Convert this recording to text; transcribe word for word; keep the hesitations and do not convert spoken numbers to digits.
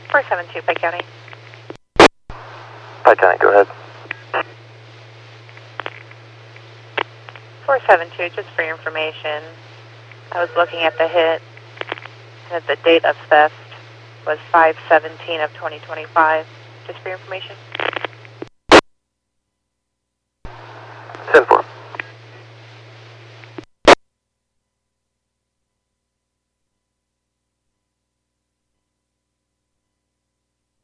four seven two, Pike County. Pike County, go ahead. four seven two, just for your information, I was looking at the hit, and the date of theft was five seventeen of twenty twenty-five, just for your information.